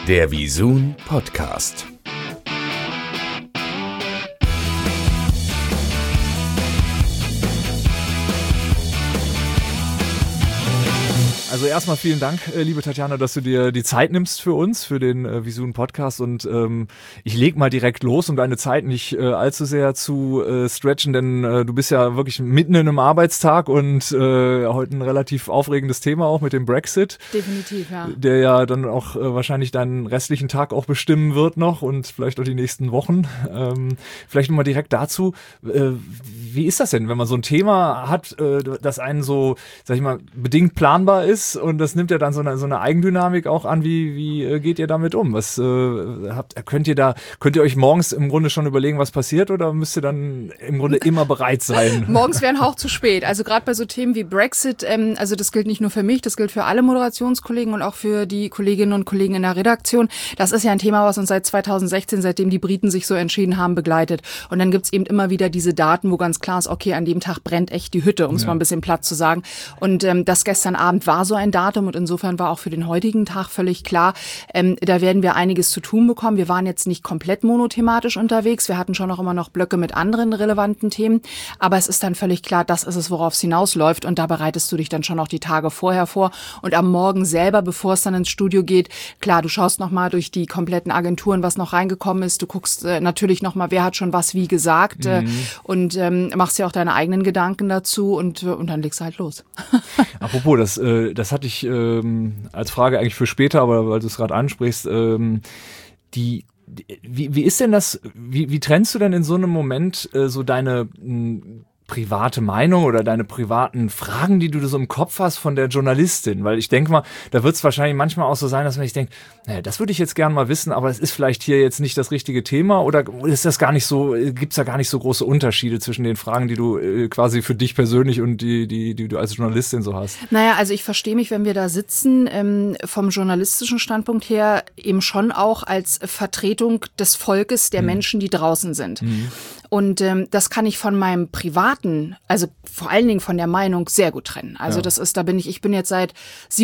Der Visun Podcast. Also erstmal vielen Dank, liebe Tatjana, dass du dir die Zeit nimmst für uns, für den Visun Podcast, und ich leg mal direkt los, um deine Zeit nicht allzu sehr zu stretchen, denn du bist ja wirklich mitten in einem Arbeitstag und heute ein relativ aufregendes Thema auch mit dem Brexit. Definitiv, ja. Der ja dann auch wahrscheinlich deinen restlichen Tag auch bestimmen wird noch und vielleicht auch die nächsten Wochen. Vielleicht nochmal direkt dazu, wie ist das denn, wenn man so ein Thema hat, das einen so, sag ich mal, bedingt planbar ist? Und das nimmt ja dann so eine Eigendynamik auch an. Wie geht ihr damit um? Was könnt ihr euch morgens im Grunde schon überlegen, was passiert, oder müsst ihr dann im Grunde immer bereit sein? Morgens wäre ein Hauch zu spät. Also gerade bei so Themen wie Brexit, also das gilt nicht nur für mich, das gilt für alle Moderationskollegen und auch für die Kolleginnen und Kollegen in der Redaktion. Das ist ja ein Thema, was uns seit 2016, seitdem die Briten sich so entschieden haben, begleitet. Und dann gibt's eben immer wieder diese Daten, wo ganz klar ist, okay, an dem Tag brennt echt die Hütte, um es mal ein bisschen platt zu sagen. Und das gestern Abend war so ein Datum, und insofern war auch für den heutigen Tag völlig klar, da werden wir einiges zu tun bekommen. Wir waren jetzt nicht komplett monothematisch unterwegs, wir hatten schon auch immer noch Blöcke mit anderen relevanten Themen, aber es ist dann völlig klar, das ist es, worauf es hinausläuft, und da bereitest du dich dann schon auch die Tage vorher vor, und am Morgen selber, bevor es dann ins Studio geht, klar, du schaust nochmal durch die kompletten Agenturen, was noch reingekommen ist, du guckst natürlich nochmal, wer hat schon was wie gesagt, und machst ja auch deine eigenen Gedanken dazu, und dann legst du halt los. Apropos, das hatte ich als Frage eigentlich für später, aber weil du es gerade ansprichst, wie ist denn das, wie trennst du denn in so einem Moment so deine private Meinung oder deine privaten Fragen, die du so im Kopf hast, von der Journalistin? Weil ich denke mal, da wird es wahrscheinlich manchmal auch so sein, dass man sich denkt, naja, das würde ich jetzt gerne mal wissen, aber es ist vielleicht hier jetzt nicht das richtige Thema, oder ist das gar nicht so, gibt es da gar nicht so große Unterschiede zwischen den Fragen, die du quasi für dich persönlich und die du als Journalistin so hast? Naja, also ich verstehe mich, wenn wir da sitzen, vom journalistischen Standpunkt her eben schon auch als Vertretung des Volkes, der Menschen, die draußen sind. Und das kann ich von meinem privaten, also vor allen Dingen von der Meinung, sehr gut trennen. Also das ist, ich bin jetzt seit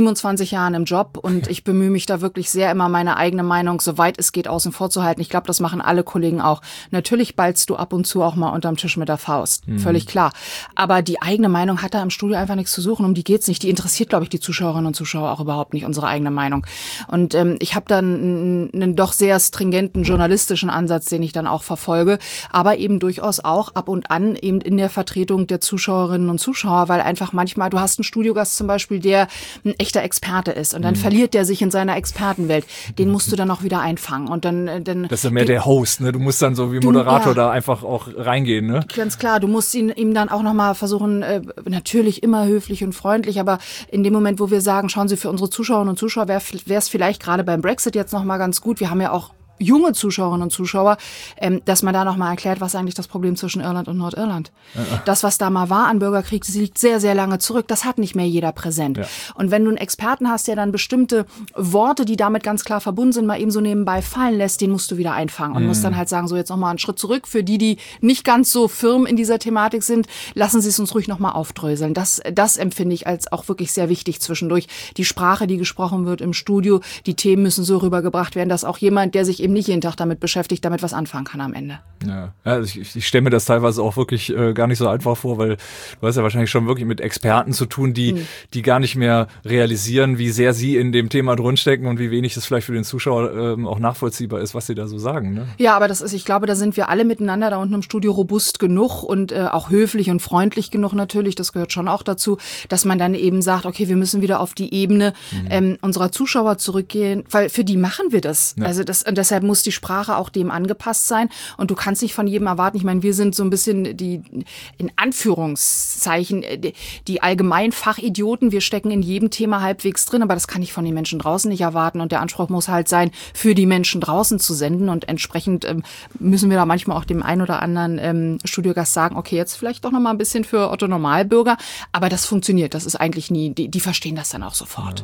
27 Jahren im Job, und ich bemühe mich da wirklich sehr, immer meine eigene Meinung, soweit es geht, außen vor zu halten. Ich glaube, das machen alle Kollegen auch. Natürlich ballst du ab und zu auch mal unterm Tisch mit der Faust, völlig klar. Aber die eigene Meinung hat da im Studio einfach nichts zu suchen, um die geht's nicht. Die interessiert, glaube ich, die Zuschauerinnen und Zuschauer auch überhaupt nicht, unsere eigene Meinung. Und ich habe dann einen doch sehr stringenten journalistischen Ansatz, den ich dann auch verfolge, aber eben durchaus auch ab und an eben in der Vertretung der Zuschauerinnen und Zuschauer, weil einfach manchmal, du hast einen Studiogast zum Beispiel, der ein echter Experte ist, und dann verliert der sich in seiner Expertenwelt. Den musst du dann auch wieder einfangen, und dann das ist ja mehr der Host, ne? Du musst dann so wie Moderator da einfach auch reingehen, ne? Ganz klar, du musst ihm dann auch nochmal versuchen, natürlich immer höflich und freundlich, aber in dem Moment, wo wir sagen, schauen Sie, für unsere Zuschauerinnen und Zuschauer wäre es vielleicht gerade beim Brexit jetzt nochmal ganz gut, wir haben ja auch junge Zuschauerinnen und Zuschauer, dass man da nochmal erklärt, was eigentlich das Problem zwischen Irland und Nordirland. Das, was da mal war an Bürgerkrieg, das liegt sehr, sehr lange zurück. Das hat nicht mehr jeder präsent. Ja. Und wenn du einen Experten hast, der dann bestimmte Worte, die damit ganz klar verbunden sind, mal eben so nebenbei fallen lässt, den musst du wieder einfangen und musst dann halt sagen, so jetzt nochmal einen Schritt zurück. Für die nicht ganz so firm in dieser Thematik sind, lassen Sie es uns ruhig nochmal aufdröseln. Das empfinde ich als auch wirklich sehr wichtig zwischendurch. Die Sprache, die gesprochen wird im Studio, die Themen müssen so rübergebracht werden, dass auch jemand, der sich eben nicht jeden Tag damit beschäftigt, damit was anfangen kann am Ende. Ja, also ich stelle mir das teilweise auch wirklich gar nicht so einfach vor, weil du hast ja wahrscheinlich schon wirklich mit Experten zu tun, die gar nicht mehr realisieren, wie sehr sie in dem Thema drinstecken und wie wenig es vielleicht für den Zuschauer auch nachvollziehbar ist, was sie da so sagen. Ne? Ja, aber ich glaube, da sind wir alle miteinander da unten im Studio robust genug und auch höflich und freundlich genug natürlich, das gehört schon auch dazu, dass man dann eben sagt, okay, wir müssen wieder auf die Ebene unserer Zuschauer zurückgehen, weil für die machen wir das. Ja. Also und deshalb muss die Sprache auch dem angepasst sein, und du kannst nicht von jedem erwarten, ich meine, wir sind so ein bisschen die, in Anführungszeichen, die allgemeinen Fachidioten, wir stecken in jedem Thema halbwegs drin, aber das kann ich von den Menschen draußen nicht erwarten, und der Anspruch muss halt sein, für die Menschen draußen zu senden, und entsprechend müssen wir da manchmal auch dem einen oder anderen Studiogast sagen, okay, jetzt vielleicht doch noch mal ein bisschen für Otto Normalbürger, aber das funktioniert, das ist eigentlich nie, die verstehen das dann auch sofort.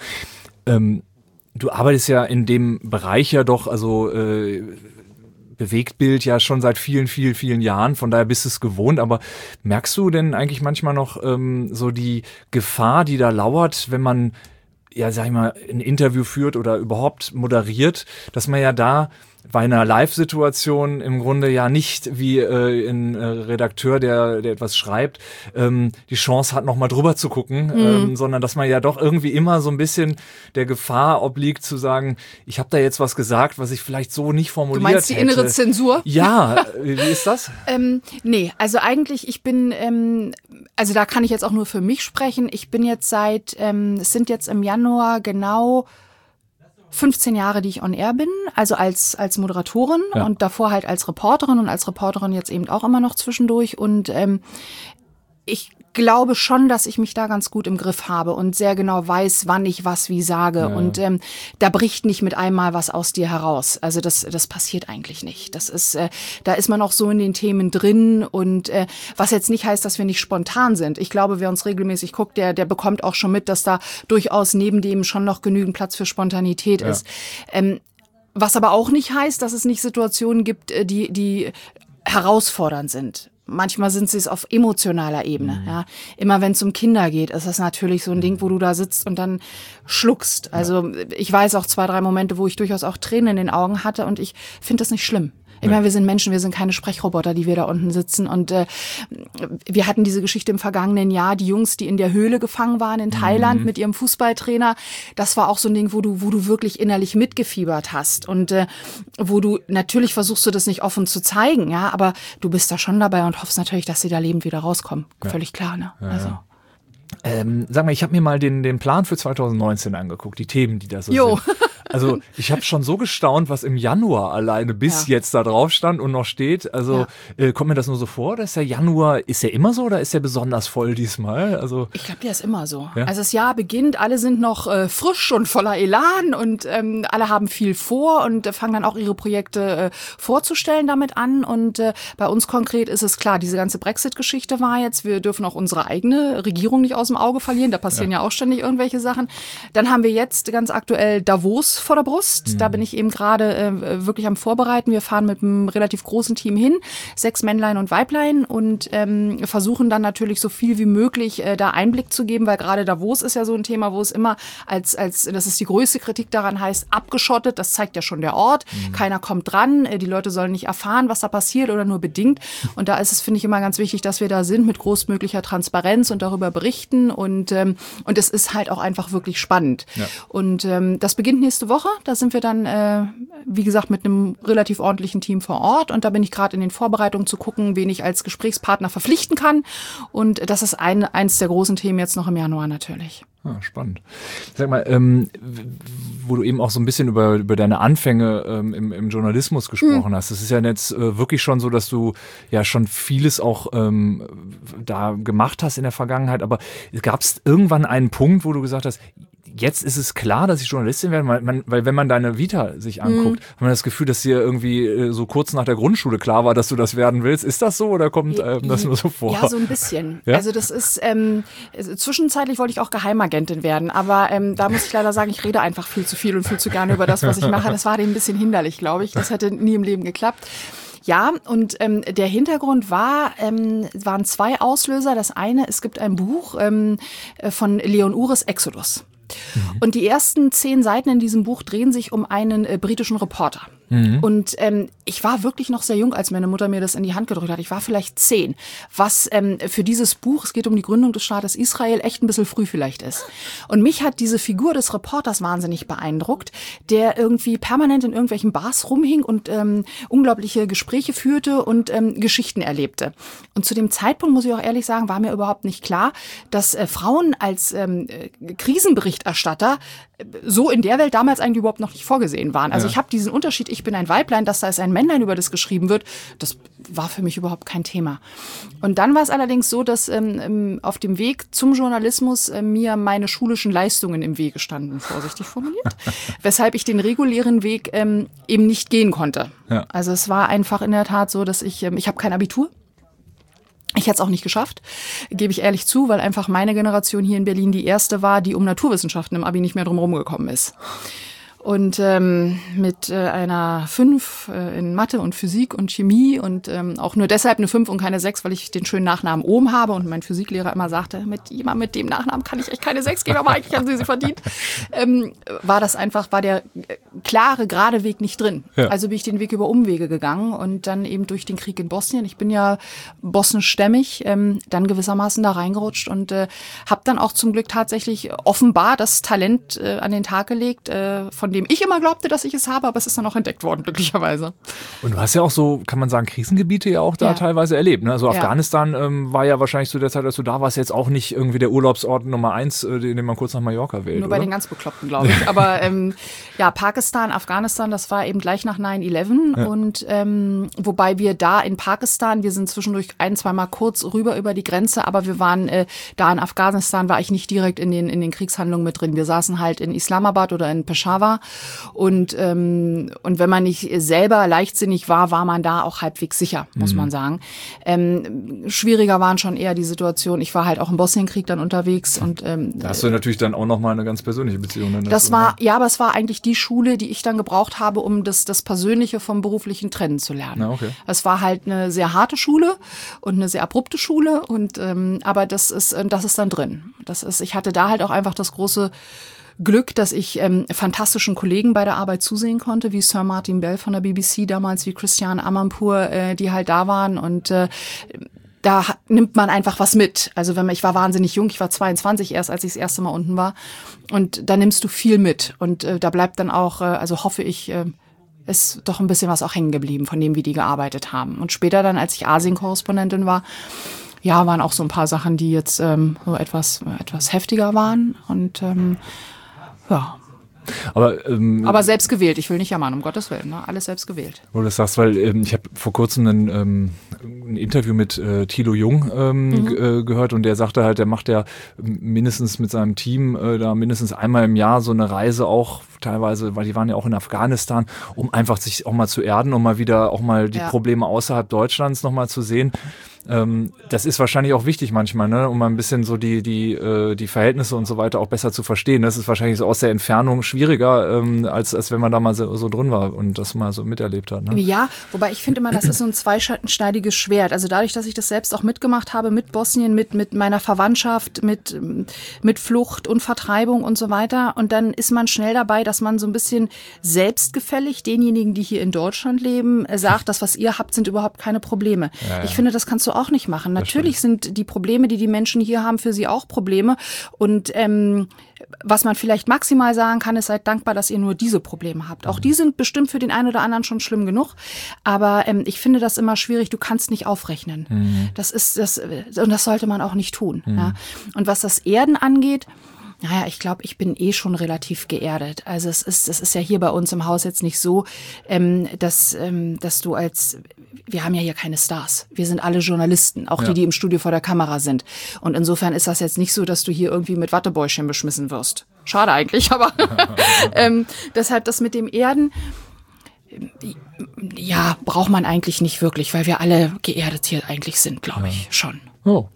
Ja. Du arbeitest ja in dem Bereich ja doch, also Bewegtbild ja schon seit vielen, vielen, vielen Jahren, von daher bist du es gewohnt, aber merkst du denn eigentlich manchmal noch so die Gefahr, die da lauert, wenn man ja, sag ich mal, ein Interview führt oder überhaupt moderiert, dass man ja da bei einer Live-Situation im Grunde ja nicht wie ein Redakteur, der etwas schreibt, die Chance hat, nochmal drüber zu gucken, sondern dass man ja doch irgendwie immer so ein bisschen der Gefahr obliegt zu sagen, ich habe da jetzt was gesagt, was ich vielleicht so nicht formuliert hätte. Du meinst die innere Zensur? Ja, wie ist das? Nee, also eigentlich, ich bin, also da kann ich jetzt auch nur für mich sprechen, ich bin jetzt es sind jetzt im Januar genau 15 Jahre, die ich on air bin, also als Moderatorin und davor halt als Reporterin und als Reporterin jetzt eben auch immer noch zwischendurch und ich glaube schon, dass ich mich da ganz gut im Griff habe und sehr genau weiß, wann ich was wie sage und da bricht nicht mit einmal was aus dir heraus. Also das passiert eigentlich nicht. Das ist, da ist man auch so in den Themen drin und was jetzt nicht heißt, dass wir nicht spontan sind. Ich glaube, wer uns regelmäßig guckt, der bekommt auch schon mit, dass da durchaus neben dem schon noch genügend Platz für Spontanität ist. Was aber auch nicht heißt, dass es nicht Situationen gibt, die herausfordernd sind. Manchmal sind sie es auf emotionaler Ebene. Ja. Immer wenn es um Kinder geht, ist das natürlich so ein Ding, wo du da sitzt und dann schluckst. Also ich weiß auch 2, 3 Momente, wo ich durchaus auch Tränen in den Augen hatte und ich finde das nicht schlimm. Ich meine, wir sind Menschen, wir sind keine Sprechroboter, die wir da unten sitzen. Und wir hatten diese Geschichte im vergangenen Jahr, die Jungs, die in der Höhle gefangen waren in Thailand mit ihrem Fußballtrainer. Das war auch so ein Ding, wo du wirklich innerlich mitgefiebert hast. Und wo du, natürlich versuchst du das nicht offen zu zeigen, ja, aber du bist da schon dabei und hoffst natürlich, dass sie da lebend wieder rauskommen. Ja. Völlig klar, ne? Ja, also. Sag mal, ich habe mir mal den Plan für 2019 angeguckt, die Themen, die da so sind. Also ich habe schon so gestaunt, was im Januar alleine bis jetzt da drauf stand und noch steht. Also kommt mir das nur so vor, dass der Januar, ist der immer so oder ist der besonders voll diesmal? Also ich glaube, der ist immer so. Ja? Also das Jahr beginnt, alle sind noch frisch und voller Elan und alle haben viel vor und fangen dann auch ihre Projekte vorzustellen damit an. Und bei uns konkret ist es klar, diese ganze Brexit-Geschichte war jetzt, wir dürfen auch unsere eigene Regierung nicht aus dem Auge verlieren, da passieren ja auch ständig irgendwelche Sachen. Dann haben wir jetzt ganz aktuell Davos vor der Brust. Da bin ich eben gerade wirklich am Vorbereiten. Wir fahren mit einem relativ großen Team hin, 6 Männlein und Weiblein und versuchen dann natürlich so viel wie möglich da Einblick zu geben, weil gerade Davos ist ja so ein Thema, wo es immer als das ist die größte Kritik daran heißt, abgeschottet, das zeigt ja schon der Ort, keiner kommt dran, die Leute sollen nicht erfahren, was da passiert oder nur bedingt und da ist es, finde ich, immer ganz wichtig, dass wir da sind mit großmöglicher Transparenz und darüber berichten und es ist halt auch einfach wirklich spannend. Ja. Und das beginnt nächste Woche. Da sind wir dann, wie gesagt, mit einem relativ ordentlichen Team vor Ort. Und da bin ich gerade in den Vorbereitungen zu gucken, wen ich als Gesprächspartner verpflichten kann. Und das ist eins der großen Themen jetzt noch im Januar natürlich. Ah, spannend. Sag mal, wo du eben auch so ein bisschen über deine Anfänge im Journalismus gesprochen hast. Das ist ja jetzt wirklich schon so, dass du ja schon vieles auch da gemacht hast in der Vergangenheit. Aber gab es irgendwann einen Punkt, wo du gesagt hast, jetzt ist es klar, dass ich Journalistin werde, weil wenn man deine Vita sich anguckt, hat man das Gefühl, dass dir irgendwie so kurz nach der Grundschule klar war, dass du das werden willst. Ist das so oder kommt das nur so vor? Ja, so ein bisschen. Ja? Also das ist, zwischenzeitlich wollte ich auch Geheimagentin werden, aber da muss ich leider sagen, ich rede einfach viel zu viel und viel zu gerne über das, was ich mache. Das war dem ein bisschen hinderlich, glaube ich. Das hätte nie im Leben geklappt. Ja, und der Hintergrund waren 2 Auslöser. Das eine, es gibt ein Buch von Leon Uris, Exodus. Und die ersten 10 Seiten in diesem Buch drehen sich um einen britischen Reporter. Und ich war wirklich noch sehr jung, als meine Mutter mir das in die Hand gedrückt hat. Ich war vielleicht 10, was für dieses Buch, es geht um die Gründung des Staates Israel, echt ein bisschen früh vielleicht ist. Und mich hat diese Figur des Reporters wahnsinnig beeindruckt, der irgendwie permanent in irgendwelchen Bars rumhing und unglaubliche Gespräche führte und Geschichten erlebte. Und zu dem Zeitpunkt, muss ich auch ehrlich sagen, war mir überhaupt nicht klar, dass Frauen als Krisenberichterstatter so in der Welt damals eigentlich überhaupt noch nicht vorgesehen waren. Also ich habe diesen Unterschied, ich bin ein Weiblein, dass da ist ein Männlein, über das geschrieben wird, das war für mich überhaupt kein Thema. Und dann war es allerdings so, dass auf dem Weg zum Journalismus mir meine schulischen Leistungen im Wege standen, vorsichtig formuliert, weshalb ich den regulären Weg eben nicht gehen konnte. Ja. Also es war einfach in der Tat so, dass ich habe kein Abitur. Ich hätte es auch nicht geschafft, gebe ich ehrlich zu, weil einfach meine Generation hier in Berlin die erste war, die um Naturwissenschaften im Abi nicht mehr drum herum gekommen ist. Und mit einer 5 in Mathe und Physik und Chemie und auch nur deshalb eine 5 und keine 6, weil ich den schönen Nachnamen Ohm habe und mein Physiklehrer immer sagte, mit jemand mit dem Nachnamen kann ich echt keine 6 geben, aber eigentlich haben sie verdient. War der klare, gerade Weg nicht drin. Ja. Also bin ich den Weg über Umwege gegangen und dann eben durch den Krieg in Bosnien. Ich bin ja bosnischstämmig, dann gewissermaßen da reingerutscht und habe dann auch zum Glück tatsächlich offenbar das Talent an den Tag gelegt, von dem ich immer glaubte, dass ich es habe, aber es ist dann auch entdeckt worden, glücklicherweise. Und du hast ja auch so, kann man sagen, Krisengebiete ja auch da teilweise erlebt. Ne? Also Afghanistan war ja wahrscheinlich zu der Zeit, als du da warst, jetzt auch nicht irgendwie der Urlaubsort Nummer 1, den man kurz nach Mallorca wählt. Nur bei den ganz Bekloppten, glaube ich. Aber Pakistan, Afghanistan, das war eben gleich nach 9/11 und wobei wir da in Pakistan, wir sind zwischendurch 1-2 Mal kurz rüber über die Grenze, aber wir waren da in Afghanistan, war ich nicht direkt in den Kriegshandlungen mit drin. Wir saßen halt in Islamabad oder in Peshawar. Und wenn man nicht selber leichtsinnig war, war man da auch halbwegs sicher, muss man sagen. Schwieriger waren schon eher die Situation. Ich war halt auch im Bosnienkrieg dann unterwegs. Und da hast du natürlich dann auch nochmal eine ganz persönliche Beziehung. Aber es war eigentlich die Schule, die ich dann gebraucht habe, um das Persönliche vom Beruflichen trennen zu lernen. Na, okay. Es war halt eine sehr harte Schule und eine sehr abrupte Schule. Aber das ist dann drin. Ich hatte da halt auch einfach das große Glück, dass ich fantastischen Kollegen bei der Arbeit zusehen konnte, wie Sir Martin Bell von der BBC damals, wie Christiane Amanpour, die halt da waren und da nimmt man einfach was mit. Also ich war wahnsinnig jung, ich war 22 erst, als ich das erste Mal unten war und da nimmst du viel mit und da bleibt dann auch, also hoffe ich, ist doch ein bisschen was auch hängen geblieben von dem, wie die gearbeitet haben. Und später dann, als ich Asien-Korrespondentin war, waren auch so ein paar Sachen, die jetzt so etwas heftiger waren und aber selbst gewählt. Ich will nicht jammern, um Gottes Willen. Ne? Alles selbst gewählt. Wo du das sagst, weil ich habe vor kurzem ein Interview mit Thilo Jung gehört und der sagte halt, der macht ja mindestens mit seinem Team da mindestens einmal im Jahr so eine Reise auch teilweise, weil die waren ja auch in Afghanistan, um einfach sich auch mal zu erden, um mal wieder auch mal die Probleme außerhalb Deutschlands nochmal zu sehen. Das ist wahrscheinlich auch wichtig manchmal, ne, um mal ein bisschen so die Verhältnisse und so weiter auch besser zu verstehen. Das ist wahrscheinlich so aus der Entfernung schwieriger, als wenn man da mal so drin war und das mal so miterlebt hat. Ne? Ja, wobei ich finde immer, das ist so ein zweischneidiges Schwert. Also dadurch, dass ich das selbst auch mitgemacht habe, mit Bosnien, mit meiner Verwandtschaft, mit Flucht und Vertreibung und so weiter. Und dann ist man schnell dabei, dass man so ein bisschen selbstgefällig denjenigen, die hier in Deutschland leben, sagt, das, was ihr habt, sind überhaupt keine Probleme. Ja. Ich finde, das kannst du auch nicht machen. Natürlich sind die Probleme, die Menschen hier haben, für sie auch Probleme. Und was man vielleicht maximal sagen kann, ist, seid dankbar, dass ihr nur diese Probleme habt. Auch die sind bestimmt für den einen oder anderen schon schlimm genug. Aber ich finde das immer schwierig. Du kannst nicht aufrechnen. Das und das sollte man auch nicht tun. Ja. Und was das Erden angeht, naja, ich glaube, ich bin schon relativ geerdet. Also es ist ja hier bei uns im Haus jetzt nicht so, dass du wir haben ja hier keine Stars. Wir sind alle Journalisten, auch die im Studio vor der Kamera sind. Und insofern ist das jetzt nicht so, dass du hier irgendwie mit Wattebäuschen beschmissen wirst. Schade eigentlich, aber deshalb das mit dem Erden, braucht man eigentlich nicht wirklich, weil wir alle geerdet hier eigentlich sind, glaube ich, schon. Oh.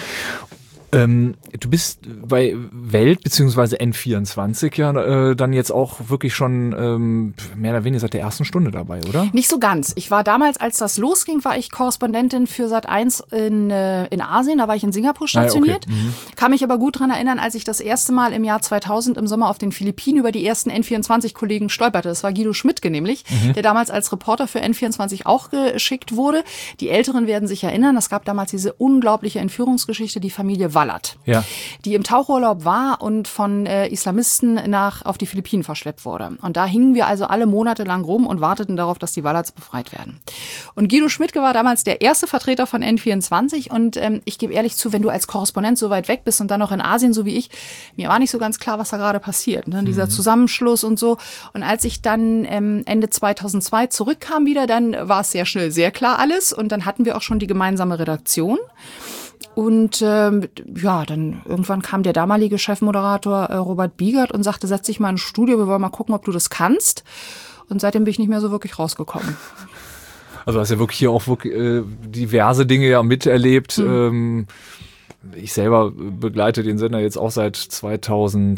Du bist bei Welt bzw. N24 dann jetzt auch wirklich schon mehr oder weniger seit der ersten Stunde dabei, oder? Nicht so ganz. Ich war damals, als das losging, war ich Korrespondentin für Sat.1 in Asien. Da war ich in Singapur stationiert. Okay. Kann mich aber gut dran erinnern, als ich das erste Mal im Jahr 2000 im Sommer auf den Philippinen über die ersten N24-Kollegen stolperte. Das war Guido Schmidtke nämlich, der damals als Reporter für N24 auch geschickt wurde. Die Älteren werden sich erinnern, es gab damals diese unglaubliche Entführungsgeschichte, die Familie Wallert, die im Tauchurlaub war und von Islamisten auf die Philippinen verschleppt wurde. Und da hingen wir also alle Monate lang rum und warteten darauf, dass die Wallerts befreit werden. Und Guido Schmidtke war damals der erste Vertreter von N24 und ich gebe ehrlich zu, wenn du als Korrespondent so weit weg bist und dann noch in Asien, so wie ich, mir war nicht so ganz klar, was da gerade passiert. Ne? Dieser Zusammenschluss und so. Und als ich dann Ende 2002 zurückkam wieder, dann war es sehr schnell sehr klar alles und dann hatten wir auch schon die gemeinsame Redaktion. Und dann irgendwann kam der damalige Chefmoderator Robert Biegert und sagte, setz dich mal ins Studio, wir wollen mal gucken, ob du das kannst. Und seitdem bin ich nicht mehr so wirklich rausgekommen. Also hast ja wirklich hier auch diverse Dinge ja miterlebt. Ich selber begleite den Sender jetzt auch seit 2002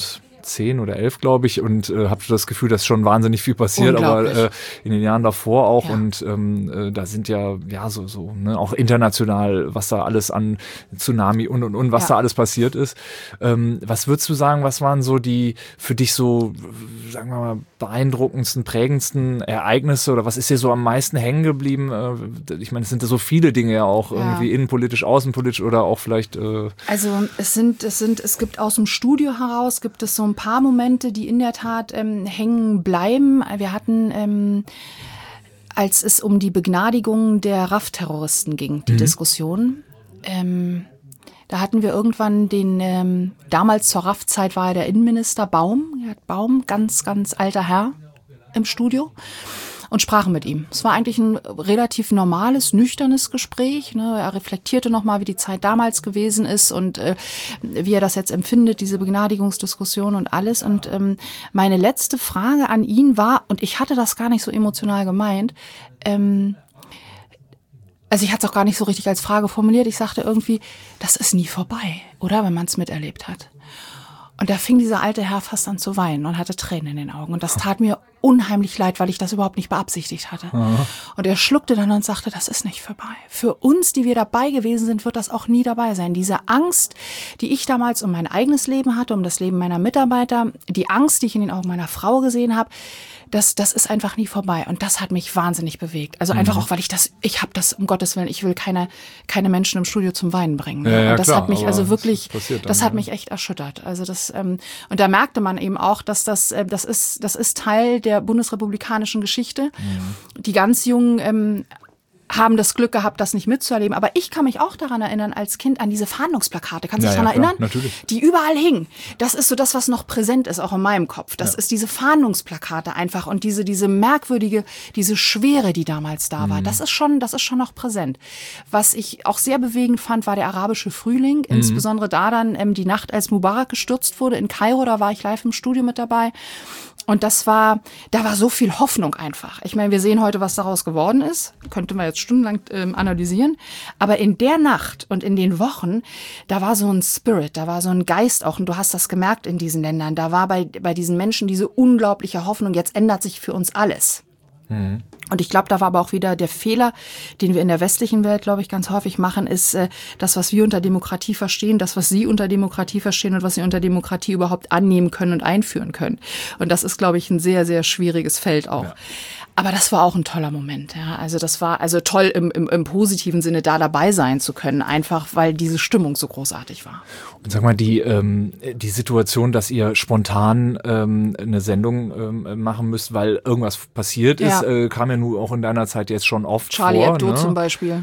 10 oder 11, glaube ich, und habe das Gefühl, dass schon wahnsinnig viel passiert, aber in den Jahren davor auch. Ja. Und da sind ja so ne, auch international, was da alles an Tsunami und was da alles passiert ist. Was würdest du sagen, was waren so die für dich so, sagen wir mal, beeindruckendsten, prägendsten Ereignisse oder was ist dir so am meisten hängen geblieben? Ich meine, es sind so viele Dinge ja auch irgendwie innenpolitisch, außenpolitisch oder auch vielleicht. Also es gibt aus dem Studio heraus gibt es so ein paar Momente, die in der Tat hängen bleiben. Wir hatten als es um die Begnadigung der RAF-Terroristen ging, die Diskussion. Da hatten wir irgendwann damals zur RAF-Zeit war der Innenminister Baum, ganz, ganz alter Herr im Studio und sprachen mit ihm. Es war eigentlich ein relativ normales, nüchternes Gespräch. Ne? Er reflektierte nochmal, wie die Zeit damals gewesen ist und wie er das jetzt empfindet, diese Begnadigungsdiskussion und alles. Und meine letzte Frage an ihn war, und ich hatte das gar nicht so emotional gemeint, also ich hatte es auch gar nicht so richtig als Frage formuliert. Ich sagte irgendwie, das ist nie vorbei, oder? Wenn man es miterlebt hat. Und da fing dieser alte Herr fast an zu weinen und hatte Tränen in den Augen. Und das tat mir unheimlich leid, weil ich das überhaupt nicht beabsichtigt hatte. Aha. Und er schluckte dann und sagte, das ist nicht vorbei. Für uns, die wir dabei gewesen sind, wird das auch nie dabei sein. Diese Angst, die ich damals um mein eigenes Leben hatte, um das Leben meiner Mitarbeiter, die Angst, die ich in den Augen meiner Frau gesehen habe, das ist einfach nie vorbei. Und das hat mich wahnsinnig bewegt. Also einfach auch, weil ich habe das, um Gottes Willen, ich will keine Menschen im Studio zum Weinen bringen. Ja, und das klar, hat mich also wirklich, das hat mich echt erschüttert. Also das, und da merkte man eben auch, dass das ist Teil der bundesrepublikanischen Geschichte. Die ganz Jungen haben das Glück gehabt, das nicht mitzuerleben. Aber ich kann mich auch daran erinnern, als Kind an diese Fahndungsplakate. Kannst du dich daran erinnern? Natürlich. Die überall hingen. Das ist so das, was noch präsent ist, auch in meinem Kopf. Das ist diese Fahndungsplakate einfach und diese merkwürdige, diese Schwere, die damals da war. Das ist schon noch präsent. Was ich auch sehr bewegend fand, war der arabische Frühling. Insbesondere da dann die Nacht, als Mubarak gestürzt wurde in Kairo. Da war ich live im Studio mit dabei. Und da war so viel Hoffnung einfach. Ich meine, wir sehen heute, was daraus geworden ist. Könnte man jetzt stundenlang analysieren. Aber in der Nacht und in den Wochen, da war so ein Spirit, da war so ein Geist auch. Und du hast das gemerkt in diesen Ländern. Da war bei diesen Menschen diese unglaubliche Hoffnung. Jetzt ändert sich für uns alles. Und ich glaube, da war aber auch wieder der Fehler, den wir in der westlichen Welt, glaube ich, ganz häufig machen, ist das, was wir unter Demokratie verstehen, das, was Sie unter Demokratie verstehen und was Sie unter Demokratie überhaupt annehmen können und einführen können. Und das ist, glaube ich, ein sehr, sehr schwieriges Feld auch. Ja. Aber das war auch ein toller Moment. Ja. Also das war toll im positiven Sinne, da dabei sein zu können, einfach weil diese Stimmung so großartig war. Und sag mal, die Situation, dass ihr spontan eine Sendung machen müsst, weil irgendwas passiert ist, kam ja nun auch in deiner Zeit jetzt schon oft Charlie vor. Hebdo zum Beispiel.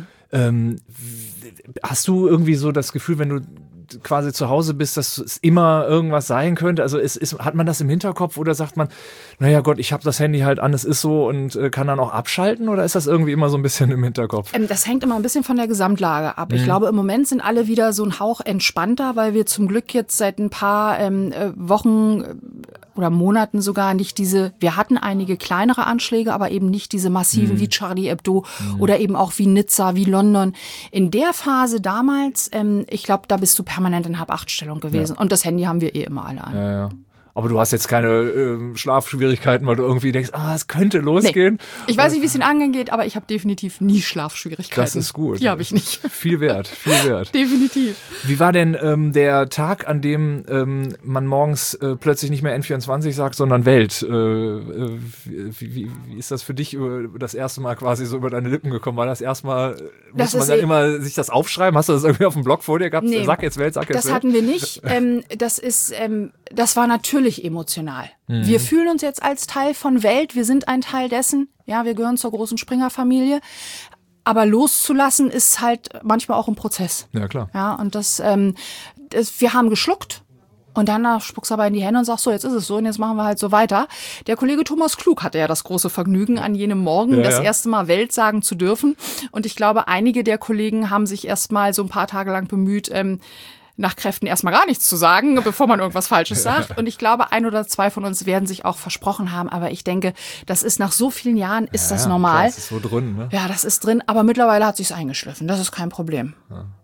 Hast du irgendwie so das Gefühl, wenn du quasi zu Hause bist, dass es immer irgendwas sein könnte? Also hat man das im Hinterkopf oder sagt man, naja Gott, ich habe das Handy halt an, es ist so und kann dann auch abschalten oder ist das irgendwie immer so ein bisschen im Hinterkopf? Das hängt immer ein bisschen von der Gesamtlage ab. Ich glaube, im Moment sind alle wieder so ein Hauch entspannter, weil wir zum Glück jetzt seit ein paar Wochen oder Monaten sogar nicht wir hatten einige kleinere Anschläge, aber eben nicht diese massiven wie Charlie Hebdo oder eben auch wie Nizza, wie London. In der Phase damals, ich glaube, da bist du permanent in Hab-Acht-Stellung gewesen. Ja. Und das Handy haben wir immer alle an. Ja. Aber du hast jetzt keine Schlafschwierigkeiten, weil du irgendwie denkst, es könnte losgehen. Nee. Ich weiß nicht, wie es Ihnen angeht, aber ich habe definitiv nie Schlafschwierigkeiten. Das ist gut. Die habe ich nicht. Viel wert. Definitiv. Wie war denn der Tag, an dem man morgens plötzlich nicht mehr N24 sagt, sondern Welt? Wie ist das für dich das erste Mal quasi so über deine Lippen gekommen? War das erstmal, muss man dann immer sich das aufschreiben? Hast du das irgendwie auf dem Blog vor dir gehabt? Nee, sag jetzt Welt, sag jetzt Welt. Das hatten wir nicht. Das war natürlich emotional. Wir fühlen uns jetzt als Teil von Welt, wir sind ein Teil dessen, ja, wir gehören zur großen Springer-Familie, aber loszulassen ist halt manchmal auch ein Prozess. Ja, klar. Ja, und wir haben geschluckt und danach spuckst du aber in die Hände und sagst so, jetzt ist es so und jetzt machen wir halt so weiter. Der Kollege Thomas Klug hatte ja das große Vergnügen, an jenem Morgen das erste Mal Welt sagen zu dürfen und ich glaube, einige der Kollegen haben sich erst mal so ein paar Tage lang bemüht, nach Kräften erstmal gar nichts zu sagen, bevor man irgendwas Falsches sagt. Und ich glaube, 1 oder 2 von uns werden sich auch versprochen haben. Aber ich denke, das ist nach so vielen Jahren, ist das normal. Das ist so drin, ne? Ja, das ist drin. Aber mittlerweile hat sich's eingeschliffen. Das ist kein Problem. Ja.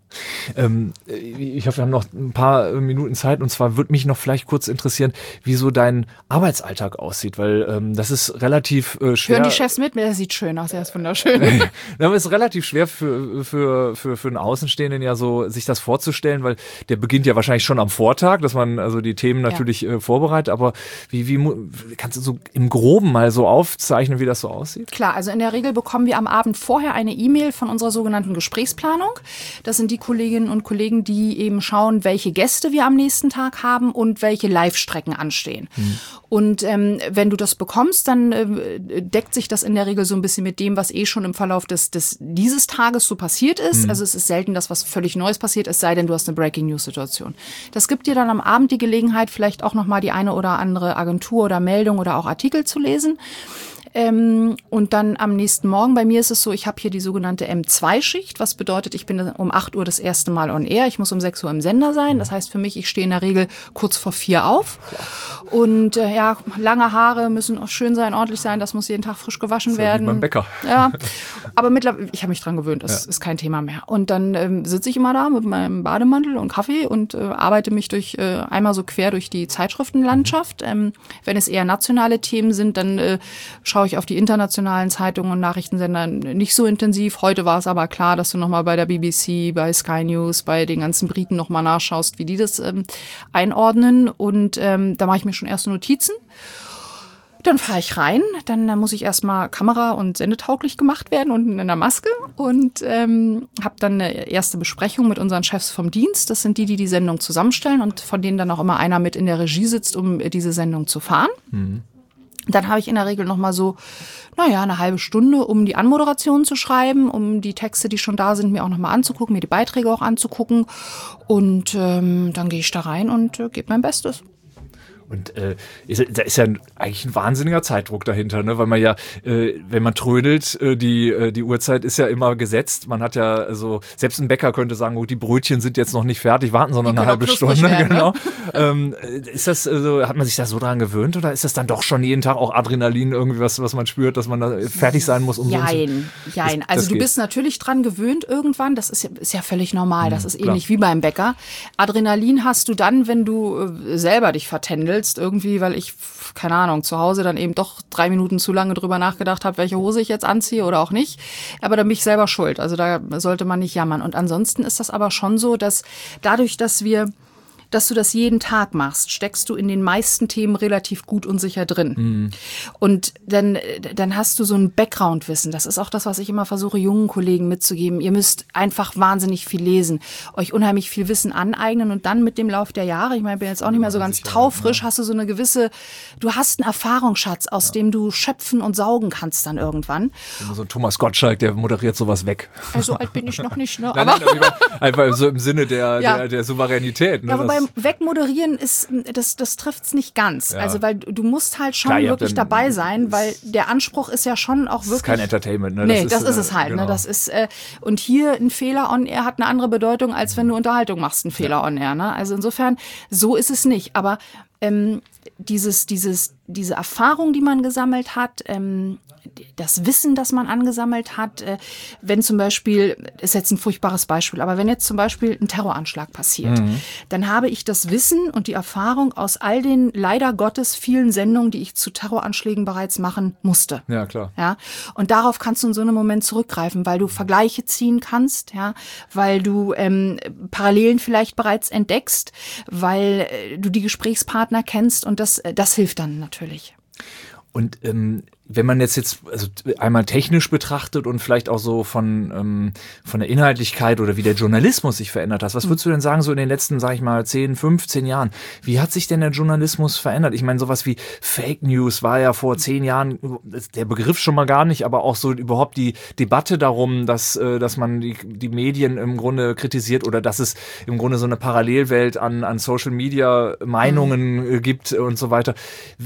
Ich hoffe, wir haben noch ein paar Minuten Zeit und zwar würde mich noch vielleicht kurz interessieren, wie so dein Arbeitsalltag aussieht, weil das ist relativ schwer. Hören die Chefs mit? Der sieht schön aus, er ist wunderschön. Aber es ist relativ schwer für einen Außenstehenden ja so, sich das vorzustellen, weil der beginnt ja wahrscheinlich schon am Vortag, dass man also die Themen natürlich vorbereitet, aber wie kannst du so im Groben mal so aufzeichnen, wie das so aussieht? Klar, also in der Regel bekommen wir am Abend vorher eine E-Mail von unserer sogenannten Gesprächsplanung. Das sind die Kolleginnen und Kollegen, die eben schauen, welche Gäste wir am nächsten Tag haben und welche Live-Strecken anstehen. Und wenn du das bekommst, dann deckt sich das in der Regel so ein bisschen mit dem, was schon im Verlauf dieses Tages so passiert ist. Also es ist selten, dass was völlig Neues passiert, es sei denn, du hast eine Breaking-News-Situation. Das gibt dir dann am Abend die Gelegenheit, vielleicht auch nochmal die eine oder andere Agentur oder Meldung oder auch Artikel zu lesen. Und dann am nächsten Morgen, bei mir ist es so, ich habe hier die sogenannte M2-Schicht, was bedeutet, ich bin um 8 Uhr das erste Mal on air, ich muss um 6 Uhr im Sender sein, das heißt für mich, ich stehe in der Regel kurz vor 4 auf und lange Haare müssen auch schön sein, ordentlich sein, das muss jeden Tag frisch gewaschen werden. Wie beim Bäcker. Ja, aber mittlerweile, ich habe mich dran gewöhnt, das ist kein Thema mehr. Und dann sitze ich immer da mit meinem Bademantel und Kaffee und arbeite mich einmal so quer durch die Zeitschriftenlandschaft. Wenn es eher nationale Themen sind, dann schaue ich auf die internationalen Zeitungen und Nachrichtensender nicht so intensiv. Heute war es aber klar, dass du nochmal bei der BBC, bei Sky News, bei den ganzen Briten nochmal nachschaust, wie die das einordnen. Und da mache ich mir schon erste Notizen. Dann fahre ich rein, dann muss ich erstmal Kamera- und sendetauglich gemacht werden und in der Maske und habe dann eine erste Besprechung mit unseren Chefs vom Dienst. Das sind die Sendung zusammenstellen und von denen dann auch immer einer mit in der Regie sitzt, um diese Sendung zu fahren. Dann habe ich in der Regel noch mal so, eine halbe Stunde, um die Anmoderation zu schreiben, um die Texte, die schon da sind, mir auch noch mal anzugucken, mir die Beiträge auch anzugucken. Und dann gehe ich da rein und gebe mein Bestes. Und da ist ja eigentlich ein wahnsinniger Zeitdruck dahinter, ne? Weil man ja, wenn man trödelt, die Uhrzeit ist ja immer gesetzt. Man hat ja, also selbst ein Bäcker könnte sagen, gut, die Brötchen sind jetzt noch nicht fertig, warten sondern eine halbe Stunde. Werden, genau. Ne? Ist das hat man sich da so dran gewöhnt oder ist das dann doch schon jeden Tag auch Adrenalin irgendwie was man spürt, dass man da fertig sein muss? Jein. Also du bist natürlich dran gewöhnt irgendwann. Das ist ja völlig normal. Das ist ähnlich wie beim Bäcker. Adrenalin hast du dann, wenn du selber dich vertändelst. Irgendwie, weil ich, keine Ahnung, zu Hause dann eben doch 3 Minuten zu lange drüber nachgedacht habe, welche Hose ich jetzt anziehe oder auch nicht. Aber dann bin ich selber schuld. Also da sollte man nicht jammern. Und ansonsten ist das aber schon so, dass dadurch, dass du das jeden Tag machst, steckst du in den meisten Themen relativ gut und sicher drin. Und dann hast du so ein Background-Wissen. Das ist auch das, was ich immer versuche, jungen Kollegen mitzugeben. Ihr müsst einfach wahnsinnig viel lesen, euch unheimlich viel Wissen aneignen und dann mit dem Lauf der Jahre, ich meine, ich bin jetzt auch nicht mehr so ganz taufrisch, hast du so du hast einen Erfahrungsschatz, aus dem du schöpfen und saugen kannst dann irgendwann. So ein Thomas Gottschalk, der moderiert sowas weg. So alt bin ich noch nicht, ne? Nein, einfach so im Sinne der Souveränität. Ne? Ja, wobei Wegmoderieren das trifft's nicht ganz. Ja. Also weil du musst halt schon wirklich dabei sein, weil der Anspruch ist ja schon auch wirklich. Das ist kein Entertainment, ne? Nee, das ist es halt. Genau. Ne? Das ist und hier ein Fehler on air hat eine andere Bedeutung, als wenn du Unterhaltung machst, ein Fehler on air. Ne? Also insofern, so ist es nicht. Aber diese Erfahrung, die man gesammelt hat, das Wissen, das man angesammelt hat, wenn zum Beispiel, ist jetzt ein furchtbares Beispiel, aber wenn jetzt zum Beispiel ein Terroranschlag passiert, dann habe ich das Wissen und die Erfahrung aus all den leider Gottes vielen Sendungen, die ich zu Terroranschlägen bereits machen musste. Ja, klar. Ja, und darauf kannst du in so einem Moment zurückgreifen, weil du Vergleiche ziehen kannst, ja, weil du Parallelen vielleicht bereits entdeckst, weil du die Gesprächspartner kennst und das hilft dann natürlich. Und wenn man jetzt also einmal technisch betrachtet und vielleicht auch so von der Inhaltlichkeit oder wie der Journalismus sich verändert hat, was würdest du denn sagen, so in den letzten, sag ich mal, 10, 15 Jahren? Wie hat sich denn der Journalismus verändert? Ich meine, sowas wie Fake News war ja vor 10 Jahren der Begriff schon mal gar nicht, aber auch so überhaupt die Debatte darum, dass man die Medien im Grunde kritisiert oder dass es im Grunde so eine Parallelwelt an Social Media Meinungen gibt und so weiter.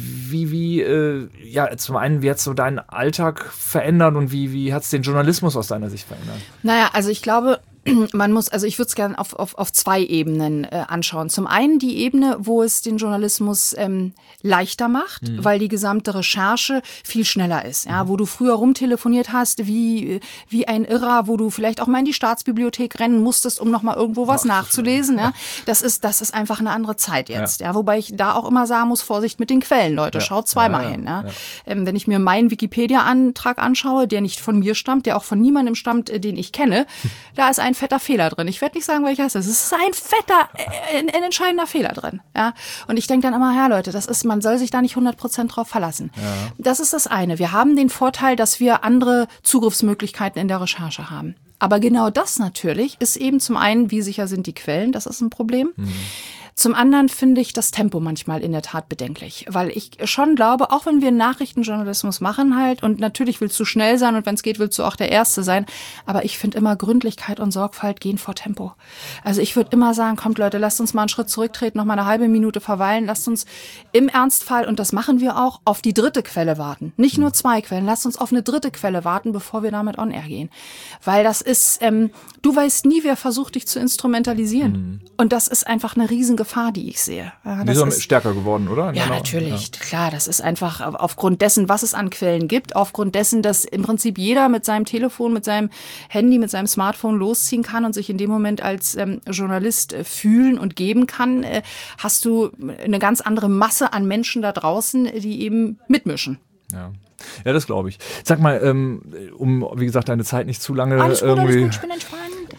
Zum einen, wie hat es so deinen Alltag verändert und wie hat es den Journalismus aus deiner Sicht verändert? Naja, also ich glaube, also ich würde es gerne auf zwei Ebenen anschauen. Zum einen die Ebene, wo es den Journalismus leichter macht, weil die gesamte Recherche viel schneller ist. Ja, wo du früher rumtelefoniert hast, wie ein Irrer, wo du vielleicht auch mal in die Staatsbibliothek rennen musstest, um noch mal irgendwo was nachzulesen. Ja, das ist einfach eine andere Zeit jetzt. Ja, wobei ich da auch immer sagen muss, Vorsicht mit den Quellen, Leute, schaut zweimal hin. Ja. Wenn ich mir meinen Wikipedia-Antrag anschaue, der nicht von mir stammt, der auch von niemandem stammt, den ich kenne, da ist ein fetter Fehler drin. Ich werde nicht sagen, welcher es ist. Es ist ein entscheidender Fehler drin. Ja? Und ich denke dann immer, ja Leute, man soll sich da nicht 100% drauf verlassen. Ja. Das ist das eine. Wir haben den Vorteil, dass wir andere Zugriffsmöglichkeiten in der Recherche haben. Aber genau das natürlich ist eben zum einen, wie sicher sind die Quellen, das ist ein Problem. Zum anderen finde ich das Tempo manchmal in der Tat bedenklich, weil ich schon glaube, auch wenn wir Nachrichtenjournalismus machen halt und natürlich willst du schnell sein und wenn es geht, willst du auch der Erste sein, aber ich finde immer Gründlichkeit und Sorgfalt gehen vor Tempo. Also ich würde immer sagen, kommt Leute, lasst uns mal einen Schritt zurücktreten, noch mal eine halbe Minute verweilen, lasst uns im Ernstfall, und das machen wir auch, auf die dritte Quelle warten. Nicht nur 2 Quellen, lasst uns auf eine dritte Quelle warten, bevor wir damit on air gehen. Weil das ist, du weißt nie, wer versucht, dich zu instrumentalisieren. Und das ist einfach eine riesige Gefahr, die ich sehe. Ja, die ist stärker geworden, oder? Ja, natürlich. Ja. Klar, das ist einfach aufgrund dessen, was es an Quellen gibt, aufgrund dessen, dass im Prinzip jeder mit seinem Telefon, mit seinem Handy, mit seinem Smartphone losziehen kann und sich in dem Moment als Journalist fühlen und geben kann, hast du eine ganz andere Masse an Menschen da draußen, die eben mitmischen. Ja, das glaube ich. Sag mal, um, wie gesagt, deine Zeit nicht zu lange alles gut, ich bin entspannt.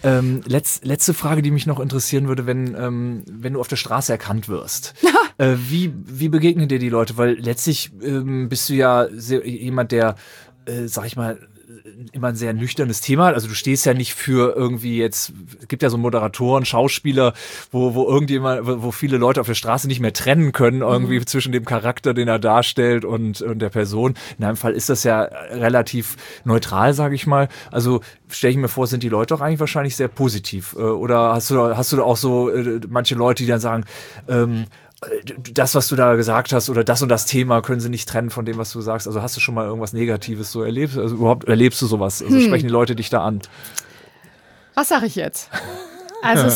Letzte Frage, die mich noch interessieren würde, wenn du auf der Straße erkannt wirst. Wie begegnen dir die Leute? Weil letztlich bist du ja jemand, der, sag ich mal, immer ein sehr nüchternes Thema. Also du stehst ja nicht für irgendwie jetzt, es gibt ja so Moderatoren, Schauspieler, wo viele Leute auf der Straße nicht mehr trennen können, irgendwie zwischen dem Charakter, den er darstellt und der Person. In deinem Fall ist das ja relativ neutral, sage ich mal. Also stelle ich mir vor, sind die Leute auch eigentlich wahrscheinlich sehr positiv. Oder hast du auch so manche Leute, die dann sagen, das, was du da gesagt hast oder das und das Thema können sie nicht trennen von dem, was du sagst. Also hast du schon mal irgendwas Negatives so erlebt? Also überhaupt erlebst du sowas? Also sprechen die Leute dich da an? Was sage ich jetzt? Also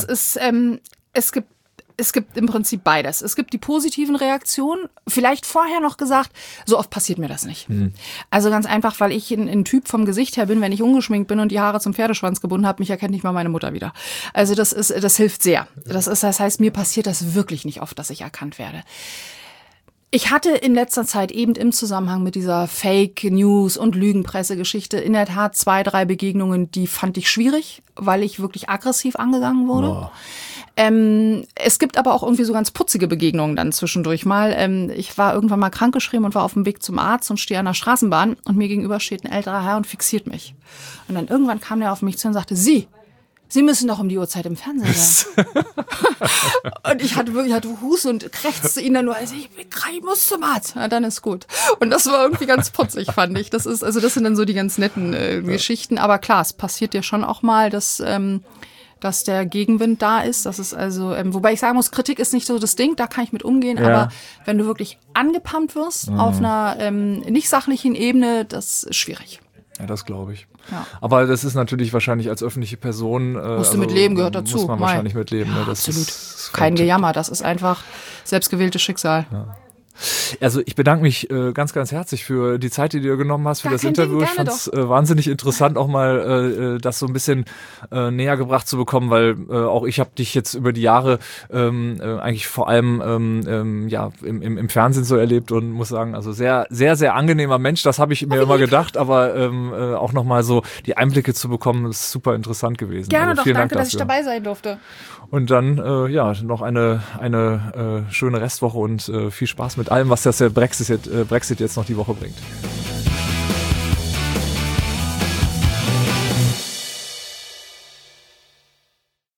es gibt im Prinzip beides. Es gibt die positiven Reaktionen. Vielleicht vorher noch gesagt, so oft passiert mir das nicht. Also ganz einfach, weil ich ein Typ vom Gesicht her bin, wenn ich ungeschminkt bin und die Haare zum Pferdeschwanz gebunden habe, mich erkennt nicht mal meine Mutter wieder. Also das hilft sehr. Das heißt, mir passiert das wirklich nicht oft, dass ich erkannt werde. Ich hatte in letzter Zeit eben im Zusammenhang mit dieser Fake News und Lügenpresse-Geschichte in der Tat 2, 3 Begegnungen, die fand ich schwierig, weil ich wirklich aggressiv angegangen wurde. Wow. Es gibt aber auch irgendwie so ganz putzige Begegnungen dann zwischendurch mal. Ich war irgendwann mal krankgeschrieben und war auf dem Weg zum Arzt und stehe an der Straßenbahn und mir gegenüber steht ein älterer Herr und fixiert mich. Und dann irgendwann kam der auf mich zu und sagte, Sie müssen doch um die Uhrzeit im Fernsehen sein. Und ich hatte Husten und krächzte ihn dann nur, also ich muss zum Arzt. Ja, dann ist gut. Und das war irgendwie ganz putzig, fand ich. Das sind dann so die ganz netten Geschichten. Aber klar, es passiert ja schon auch mal, dass der Gegenwind da ist. Das ist also, wobei ich sagen muss, Kritik ist nicht so das Ding, da kann ich mit umgehen. Ja. Aber wenn du wirklich angepumpt wirst auf einer nicht sachlichen Ebene, das ist schwierig. Ja, das glaube ich. Ja. Aber das ist natürlich wahrscheinlich als öffentliche Person. Musst du mit leben, gehört dazu. Muss man wahrscheinlich mit leben. Ja, ne? Das absolut. Kein Gejammer, das ist einfach selbstgewähltes Schicksal. Ja. Also ich bedanke mich ganz, ganz herzlich für die Zeit, die du dir genommen hast für das Interview. Ich fand es wahnsinnig interessant, auch mal das so ein bisschen näher gebracht zu bekommen, weil auch ich habe dich jetzt über die Jahre eigentlich vor allem im Fernsehen so erlebt und muss sagen, also sehr, sehr, sehr angenehmer Mensch. Das habe ich mir immer gedacht, aber auch nochmal so die Einblicke zu bekommen, ist super interessant gewesen. Gerne also, doch, danke, dass ich dabei sein durfte. Und dann noch eine schöne Restwoche und viel Spaß mit allem, was der Brexit jetzt noch die Woche bringt.